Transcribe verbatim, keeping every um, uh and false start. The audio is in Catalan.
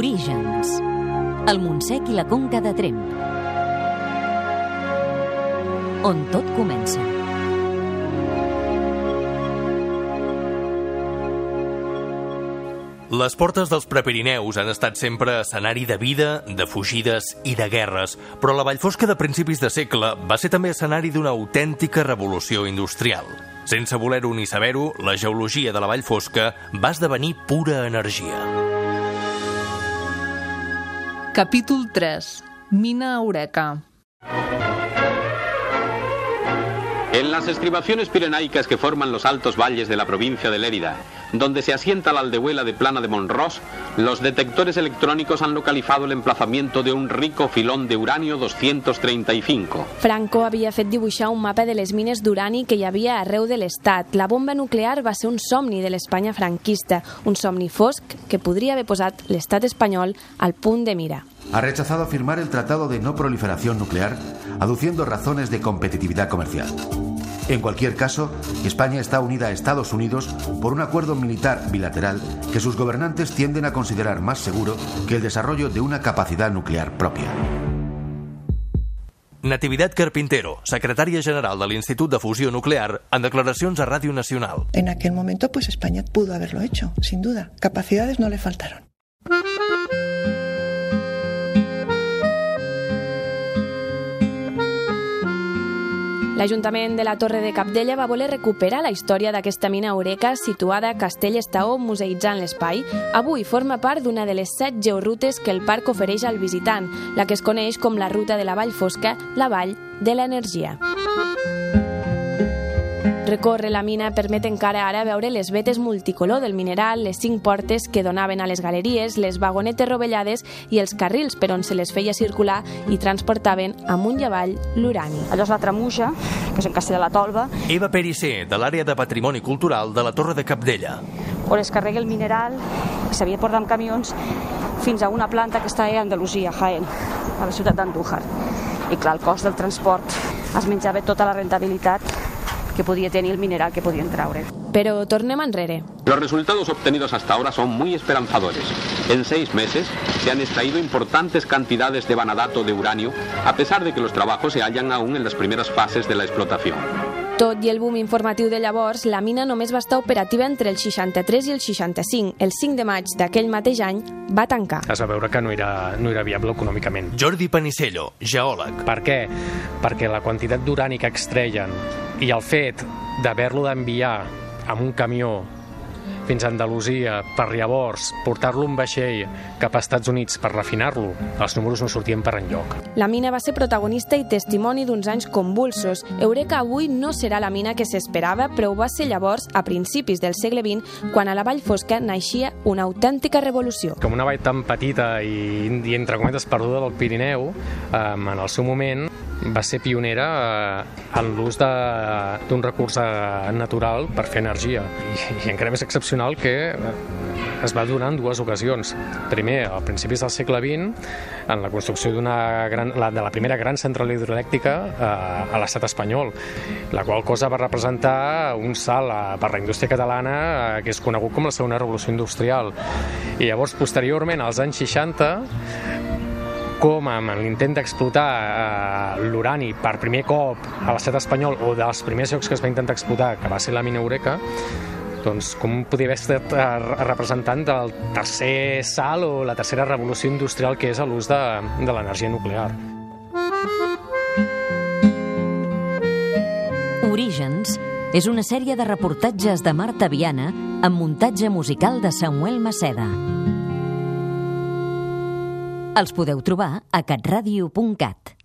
Orígens. El Montsec i la Conca de Tremp. On tot comença. Les portes dels Prepirineus han estat sempre escenari de vida, de fugides i de guerres, però la Vallfosca de principis de segle va ser també escenari d'una autèntica revolució industrial. Sense voler-ho ni saber-ho, la geologia de la Vallfosca va esdevenir pura energia. Capítol tres. Mina Eureka. En las estribaciones pirenaicas que forman los altos valles de la provincia de Lérida, donde se asienta la aldehuela de Plana de Monrós, los detectores electrónicos han localizado el emplazamiento de un rico filón de uranio doscientos treinta y cinco. Franco havia fet dibuixar un mapa de les mines d'urani que hi havia arreu de l'Estat. La bomba nuclear va ser un somni de l'Espanya franquista, un somni fosc que podria haver posat l'Estat espanyol al punt de mira. Ha rechazado firmar el Tratado de No Proliferación Nuclear, aduciendo razones de competitividad comercial. En cualquier caso, España está unida a Estados Unidos por un acuerdo militar bilateral que sus gobernantes tienden a considerar más seguro que el desarrollo de una capacidad nuclear propia. Natividad Carpintero, secretària general de l'Institut de Fusió Nuclear, en declaracions a Ràdio Nacional. En aquel momento, pues España pudo haberlo hecho, sin duda. Capacidades no le faltaron. L'Ajuntament de la Torre de Cabdella va voler recuperar la història d'aquesta mina Eureka situada a Castell-Estaó, museïtzant l'espai. Avui forma part d'una de les set georrutes que el parc ofereix al visitant, la que es coneix com la Ruta de la Vallfosca, la Vall de l'Energia. Recórrer la mina permet encara ara veure les vetes multicolor del mineral, les cinc portes que donaven a les galeries, les vagonetes rovellades i els carrils per on se les feia circular i transportaven amunt i avall l'urani. Allò és la Tramuja, que és en Castell de la Tolba. Eva Perissé, de l'àrea de Patrimoni Cultural de la Torre de Cabdella. On es carrega el mineral, que s'havia de portar amb camions, fins a una planta que està a Andalusia, Jaén, a la ciutat d'Andújar. I clar, el cost del transport es menjava tota la rentabilitat que podia tenir el mineral que podien traure. Però tornem enrere. Los resultados obtenidos hasta ahora son muy esperanzadores. En seis meses se han extraído importantes cantidades de vanadato de uranio, a pesar de que los trabajos se hallan aún en las primeras fases de la explotación. Tot i el boom informatiu de llavors, la mina només va estar operativa entre el seixanta-tres i el seixanta-cinc. El cinc de maig d'aquell mateix any va tancar. Es va veure que no era, no era viable econòmicament. Jordi Panicello, geòleg. Per què? Perquè la quantitat d'urani que extreien i el fet d'haver-lo d'enviar amb un camió fins a Andalusia per llavors portar-lo en vaixell cap a Estats Units per refinar-lo, els números no sortien per enlloc. La mina va ser protagonista i testimoni d'uns anys convulsos. Eureka avui no serà la mina que s'esperava, però ho va ser llavors, a principis del segle vint, quan a la Vallfosca naixia una autèntica revolució. Com una vall tan petita i, i entre cometes perduda del Pirineu, eh, en el seu moment va ser pionera eh, en l'ús d'un recurs natural per fer energia. I, i encara més excepcional que es va donar en dues ocasions. Primer, a principis del segle vint, en la construcció d'una gran, la, de la primera gran central hidroelèctrica eh, a l'estat espanyol, la qual cosa va representar un salt a, per la indústria catalana eh, que és conegut com la segona revolució industrial. I llavors, posteriorment, als anys seixanta, com amb l'intent d'explotar eh, l'urani per primer cop a l'estat espanyol, o dels primers llocs que es va intentar explotar, que va ser la mina Eureka, doncs com podia haver estat representant del tercer salt o la tercera revolució industrial que és l'ús de, de l'energia nuclear. Orígens és una sèrie de reportatges de Marta Viana amb muntatge musical de Samuel Maceda. Els podeu trobar a catradio punt cat.